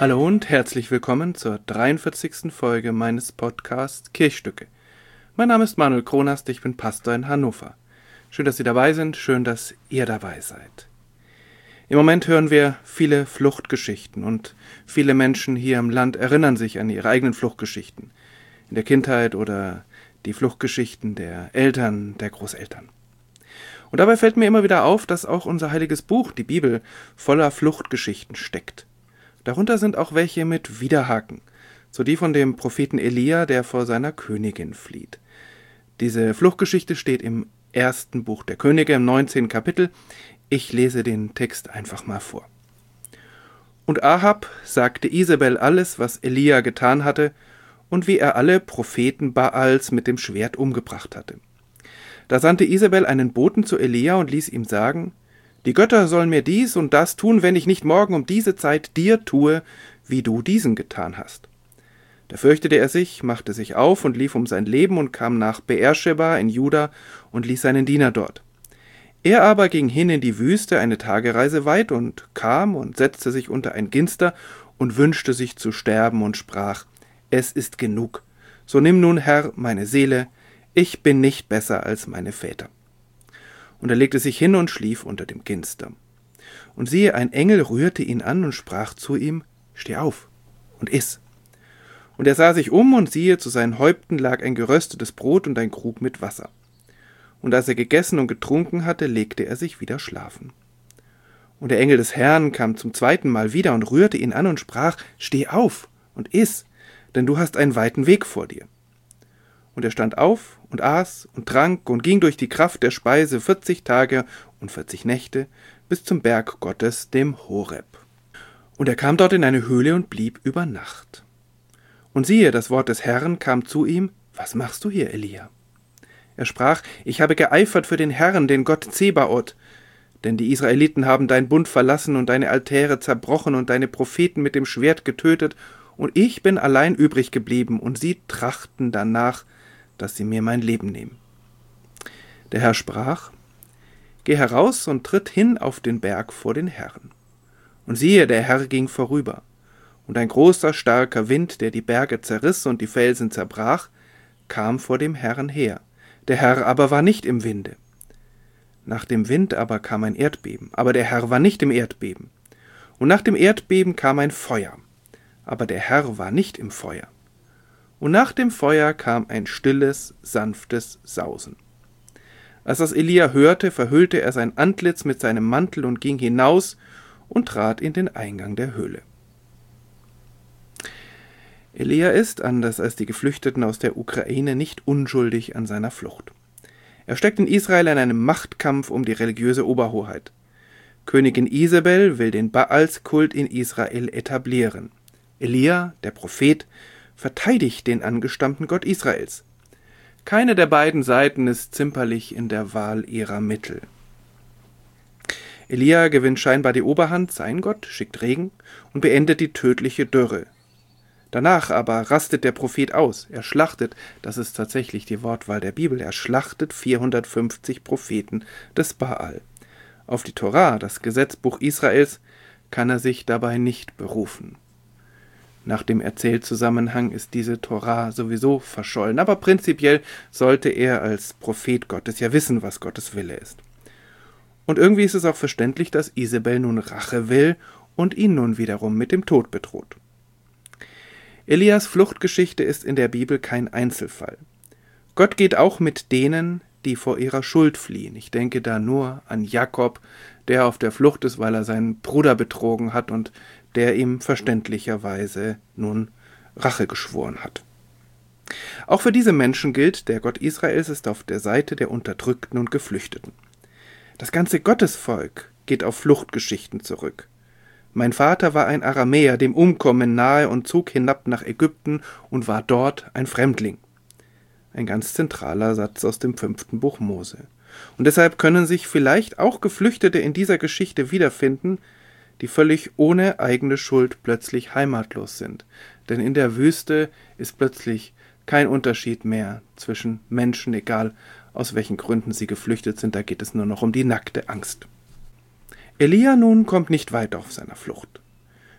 Hallo und herzlich willkommen zur 43. Folge meines Podcasts Kirchstücke. Mein Name ist Manuel Kronast, ich bin Pastor in Hannover. Schön, dass Sie dabei sind, schön, dass ihr dabei seid. Im Moment hören wir viele Fluchtgeschichten und viele Menschen hier im Land erinnern sich an ihre eigenen Fluchtgeschichten in der Kindheit oder die Fluchtgeschichten der Eltern, der Großeltern. Und dabei fällt mir immer wieder auf, dass auch unser heiliges Buch, die Bibel, voller Fluchtgeschichten steckt. Darunter sind auch welche mit Widerhaken, so die von dem Propheten Elia, der vor seiner Königin flieht. Diese Fluchtgeschichte steht im 1. Buch der Könige, im 19. Kapitel. Ich lese den Text einfach mal vor. Und Ahab sagte Isabel alles, was Elia getan hatte, und wie er alle Propheten Baals mit dem Schwert umgebracht hatte. Da sandte Isabel einen Boten zu Elia und ließ ihm sagen: Die Götter sollen mir dies und das tun, wenn ich nicht morgen um diese Zeit dir tue, wie du diesen getan hast. Da fürchtete er sich, machte sich auf und lief um sein Leben und kam nach Beersheba in Juda und ließ seinen Diener dort. Er aber ging hin in die Wüste, eine Tagereise weit, und kam und setzte sich unter ein Ginster und wünschte sich zu sterben und sprach: Es ist genug. So nimm nun, Herr, meine Seele, ich bin nicht besser als meine Väter. Und er legte sich hin und schlief unter dem Ginster. Und siehe, ein Engel rührte ihn an und sprach zu ihm: Steh auf und iss. Und er sah sich um, und siehe, zu seinen Häupten lag ein geröstetes Brot und ein Krug mit Wasser. Und als er gegessen und getrunken hatte, legte er sich wieder schlafen. Und der Engel des Herrn kam zum zweiten Mal wieder und rührte ihn an und sprach: Steh auf und iss, denn du hast einen weiten Weg vor dir. Und er stand auf und aß und trank und ging durch die Kraft der Speise 40 Tage und 40 Nächte bis zum Berg Gottes, dem Horeb. Und er kam dort in eine Höhle und blieb über Nacht. Und siehe, das Wort des Herrn kam zu ihm: Was machst du hier, Elia? Er sprach: Ich habe geeifert für den Herrn, den Gott Zebaoth. Denn die Israeliten haben deinen Bund verlassen und deine Altäre zerbrochen und deine Propheten mit dem Schwert getötet, und ich bin allein übrig geblieben, und sie trachten danach, dass sie mir mein Leben nehmen. Der Herr sprach: Geh heraus und tritt hin auf den Berg vor den Herrn. Und siehe, der Herr ging vorüber, und ein großer, starker Wind, der die Berge zerriss und die Felsen zerbrach, kam vor dem Herrn her. Der Herr aber war nicht im Winde. Nach dem Wind aber kam ein Erdbeben, aber der Herr war nicht im Erdbeben. Und nach dem Erdbeben kam ein Feuer, aber der Herr war nicht im Feuer. Und nach dem Feuer kam ein stilles, sanftes Sausen. Als das Elia hörte, verhüllte er sein Antlitz mit seinem Mantel und ging hinaus und trat in den Eingang der Höhle. Elia ist, anders als die Geflüchteten aus der Ukraine, nicht unschuldig an seiner Flucht. Er steckt in Israel in einem Machtkampf um die religiöse Oberhoheit. Königin Isabel will den Baalskult in Israel etablieren. Elia, der Prophet, verteidigt den angestammten Gott Israels. Keine der beiden Seiten ist zimperlich in der Wahl ihrer Mittel. Elia gewinnt scheinbar die Oberhand, sein Gott schickt Regen und beendet die tödliche Dürre. Danach aber rastet der Prophet aus. Er schlachtet, das ist tatsächlich die Wortwahl der Bibel, er schlachtet 450 Propheten des Baal. Auf die Tora, das Gesetzbuch Israels, kann er sich dabei nicht berufen. Nach dem Erzählzusammenhang ist diese Tora sowieso verschollen, aber prinzipiell sollte er als Prophet Gottes ja wissen, was Gottes Wille ist. Und irgendwie ist es auch verständlich, dass Isabel nun Rache will und ihn nun wiederum mit dem Tod bedroht. Elias Fluchtgeschichte ist in der Bibel kein Einzelfall. Gott geht auch mit denen, die vor ihrer Schuld fliehen. Ich denke da nur an Jakob, der auf der Flucht ist, weil er seinen Bruder betrogen hat und der ihm verständlicherweise nun Rache geschworen hat. Auch für diese Menschen gilt, der Gott Israels ist auf der Seite der Unterdrückten und Geflüchteten. Das ganze Gottesvolk geht auf Fluchtgeschichten zurück. Mein Vater war ein Aramäer, dem Umkommen nahe, und zog hinab nach Ägypten und war dort ein Fremdling. Ein ganz zentraler Satz aus dem 5. Buch Mose. Und deshalb können sich vielleicht auch Geflüchtete in dieser Geschichte wiederfinden, die völlig ohne eigene Schuld plötzlich heimatlos sind. Denn in der Wüste ist plötzlich kein Unterschied mehr zwischen Menschen, egal aus welchen Gründen sie geflüchtet sind, da geht es nur noch um die nackte Angst. Elia nun kommt nicht weit auf seiner Flucht.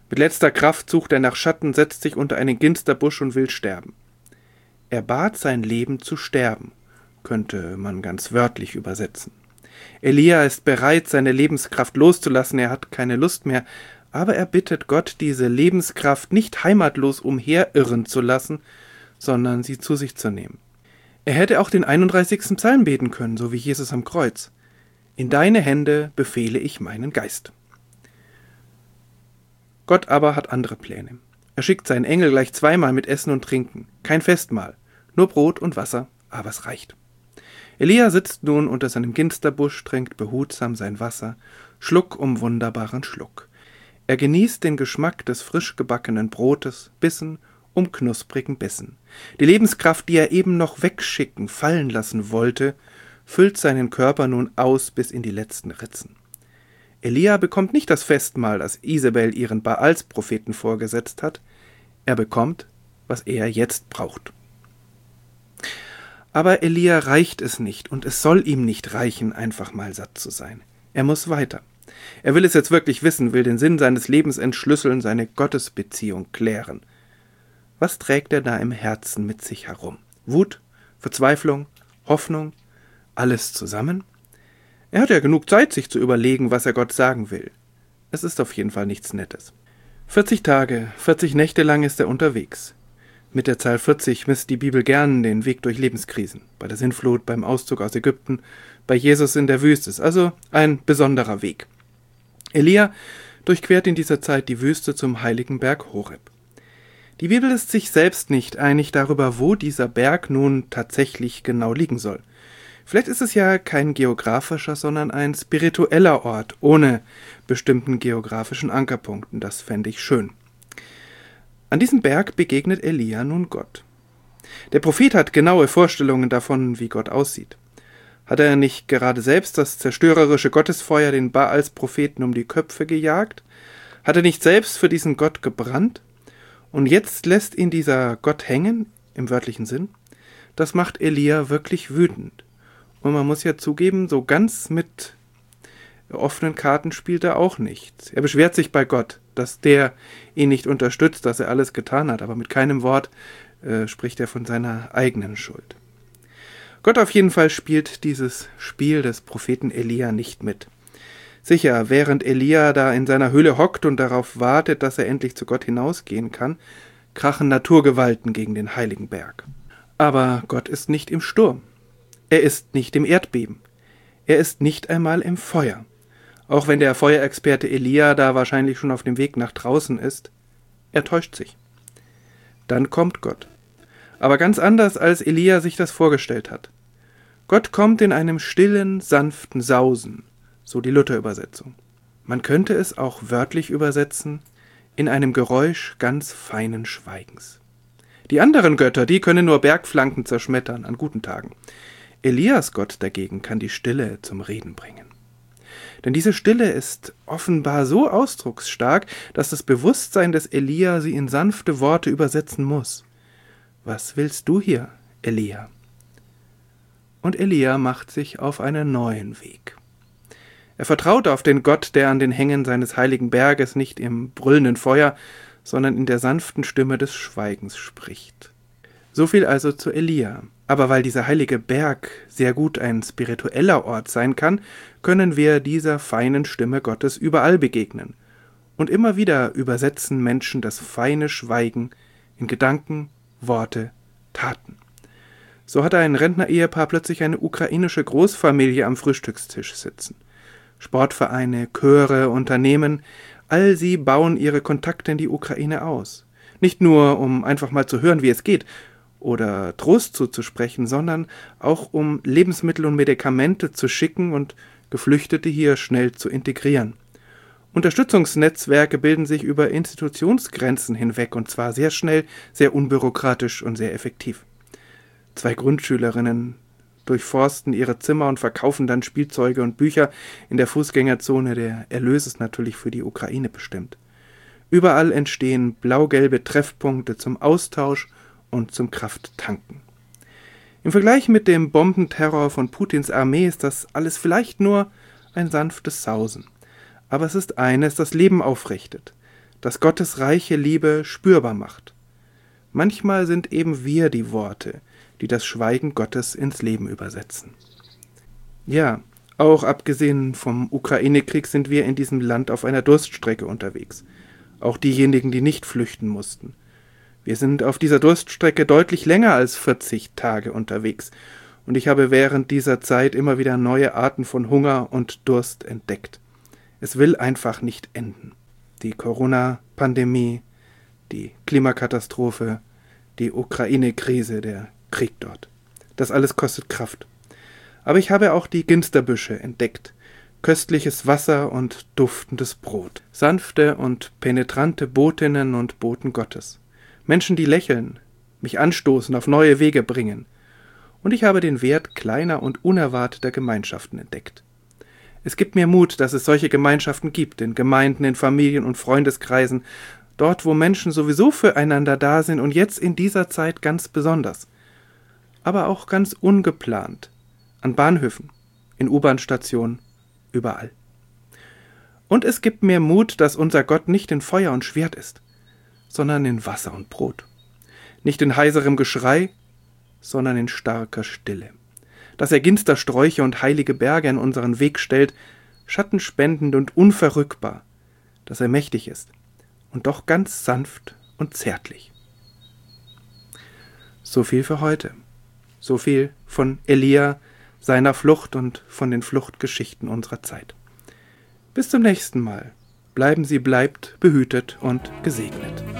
Mit letzter Kraft sucht er nach Schatten, setzt sich unter einen Ginsterbusch und will sterben. Er bat sein Leben zu sterben, könnte man ganz wörtlich übersetzen. Elia ist bereit, seine Lebenskraft loszulassen, er hat keine Lust mehr, aber er bittet Gott, diese Lebenskraft nicht heimatlos umherirren zu lassen, sondern sie zu sich zu nehmen. Er hätte auch den 31. Psalm beten können, so wie Jesus am Kreuz. In deine Hände befehle ich meinen Geist. Gott aber hat andere Pläne. Er schickt seinen Engel gleich zweimal mit Essen und Trinken. Kein Festmahl, nur Brot und Wasser, aber es reicht. Elia sitzt nun unter seinem Ginsterbusch, trinkt behutsam sein Wasser, Schluck um wunderbaren Schluck. Er genießt den Geschmack des frisch gebackenen Brotes, Bissen um knusprigen Bissen. Die Lebenskraft, die er eben noch wegschicken, fallen lassen wollte, füllt seinen Körper nun aus bis in die letzten Ritzen. Elia bekommt nicht das Festmahl, das Isabel ihren Baals-Propheten vorgesetzt hat. Er bekommt, was er jetzt braucht. Aber Elia reicht es nicht und es soll ihm nicht reichen, einfach mal satt zu sein. Er muss weiter. Er will es jetzt wirklich wissen, will den Sinn seines Lebens entschlüsseln, seine Gottesbeziehung klären. Was trägt er da im Herzen mit sich herum? Wut, Verzweiflung, Hoffnung, alles zusammen? Er hat ja genug Zeit, sich zu überlegen, was er Gott sagen will. Es ist auf jeden Fall nichts Nettes. 40 Tage, 40 Nächte lang ist er unterwegs. Mit der Zahl 40 misst die Bibel gern den Weg durch Lebenskrisen. Bei der Sintflut, beim Auszug aus Ägypten, bei Jesus in der Wüste. Ist also ein besonderer Weg. Elia durchquert in dieser Zeit die Wüste zum heiligen Berg Horeb. Die Bibel ist sich selbst nicht einig darüber, wo dieser Berg nun tatsächlich genau liegen soll. Vielleicht ist es ja kein geografischer, sondern ein spiritueller Ort ohne bestimmten geografischen Ankerpunkten. Das fände ich schön. An diesem Berg begegnet Elia nun Gott. Der Prophet hat genaue Vorstellungen davon, wie Gott aussieht. Hat er nicht gerade selbst das zerstörerische Gottesfeuer den Baals-Propheten um die Köpfe gejagt? Hat er nicht selbst für diesen Gott gebrannt? Und jetzt lässt ihn dieser Gott hängen, im wörtlichen Sinn? Das macht Elia wirklich wütend. Und man muss ja zugeben, so ganz mit offenen Karten spielt er auch nicht. Er beschwert sich bei Gott, dass der ihn nicht unterstützt, dass er alles getan hat, aber mit keinem Wort spricht er von seiner eigenen Schuld. Gott auf jeden Fall spielt dieses Spiel des Propheten Elia nicht mit. Sicher, während Elia da in seiner Höhle hockt und darauf wartet, dass er endlich zu Gott hinausgehen kann, krachen Naturgewalten gegen den heiligen Berg. Aber Gott ist nicht im Sturm. Er ist nicht im Erdbeben. Er ist nicht einmal im Feuer. Auch wenn der Feuerexperte Elia da wahrscheinlich schon auf dem Weg nach draußen ist, er täuscht sich. Dann kommt Gott. Aber ganz anders, als Elia sich das vorgestellt hat. Gott kommt in einem stillen, sanften Sausen, so die Luther-Übersetzung. Man könnte es auch wörtlich übersetzen, in einem Geräusch ganz feinen Schweigens. Die anderen Götter, die können nur Bergflanken zerschmettern an guten Tagen. Elias Gott dagegen kann die Stille zum Reden bringen. Denn diese Stille ist offenbar so ausdrucksstark, dass das Bewusstsein des Elia sie in sanfte Worte übersetzen muss. Was willst du hier, Elia? Und Elia macht sich auf einen neuen Weg. Er vertraut auf den Gott, der an den Hängen seines heiligen Berges nicht im brüllenden Feuer, sondern in der sanften Stimme des Schweigens spricht. So viel also zu Elia. Aber weil dieser heilige Berg sehr gut ein spiritueller Ort sein kann, können wir dieser feinen Stimme Gottes überall begegnen. Und immer wieder übersetzen Menschen das feine Schweigen in Gedanken, Worte, Taten. So hat ein Rentner-Ehepaar plötzlich eine ukrainische Großfamilie am Frühstückstisch sitzen. Sportvereine, Chöre, Unternehmen, all sie bauen ihre Kontakte in die Ukraine aus. Nicht nur, um einfach mal zu hören, wie es geht, oder Trost zuzusprechen, sondern auch um Lebensmittel und Medikamente zu schicken und Geflüchtete hier schnell zu integrieren. Unterstützungsnetzwerke bilden sich über Institutionsgrenzen hinweg und zwar sehr schnell, sehr unbürokratisch und sehr effektiv. 2 Grundschülerinnen durchforsten ihre Zimmer und verkaufen dann Spielzeuge und Bücher in der Fußgängerzone. Der Erlös ist natürlich für die Ukraine bestimmt. Überall entstehen blau-gelbe Treffpunkte zum Austausch und zum Krafttanken. Im Vergleich mit dem Bombenterror von Putins Armee ist das alles vielleicht nur ein sanftes Sausen. Aber es ist eines, das Leben aufrichtet, das Gottes reiche Liebe spürbar macht. Manchmal sind eben wir die Worte, die das Schweigen Gottes ins Leben übersetzen. Ja, auch abgesehen vom Ukraine-Krieg sind wir in diesem Land auf einer Durststrecke unterwegs. Auch diejenigen, die nicht flüchten mussten. Wir sind auf dieser Durststrecke deutlich länger als 40 Tage unterwegs. Und ich habe während dieser Zeit immer wieder neue Arten von Hunger und Durst entdeckt. Es will einfach nicht enden. Die Corona-Pandemie, die Klimakatastrophe, die Ukraine-Krise, der Krieg dort. Das alles kostet Kraft. Aber ich habe auch die Ginsterbüsche entdeckt. Köstliches Wasser und duftendes Brot. Sanfte und penetrante Botinnen und Boten Gottes. Menschen, die lächeln, mich anstoßen, auf neue Wege bringen. Und ich habe den Wert kleiner und unerwarteter Gemeinschaften entdeckt. Es gibt mir Mut, dass es solche Gemeinschaften gibt, in Gemeinden, in Familien und Freundeskreisen, dort, wo Menschen sowieso füreinander da sind und jetzt in dieser Zeit ganz besonders. Aber auch ganz ungeplant. An Bahnhöfen, in U-Bahn-Stationen, überall. Und es gibt mir Mut, dass unser Gott nicht in Feuer und Schwert ist, sondern in Wasser und Brot. Nicht in heiserem Geschrei, sondern in starker Stille. Dass er Ginstersträuche und heilige Berge in unseren Weg stellt, schattenspendend und unverrückbar. Dass er mächtig ist und doch ganz sanft und zärtlich. So viel für heute. So viel von Elia, seiner Flucht und von den Fluchtgeschichten unserer Zeit. Bis zum nächsten Mal. Bleiben Sie behütet und gesegnet.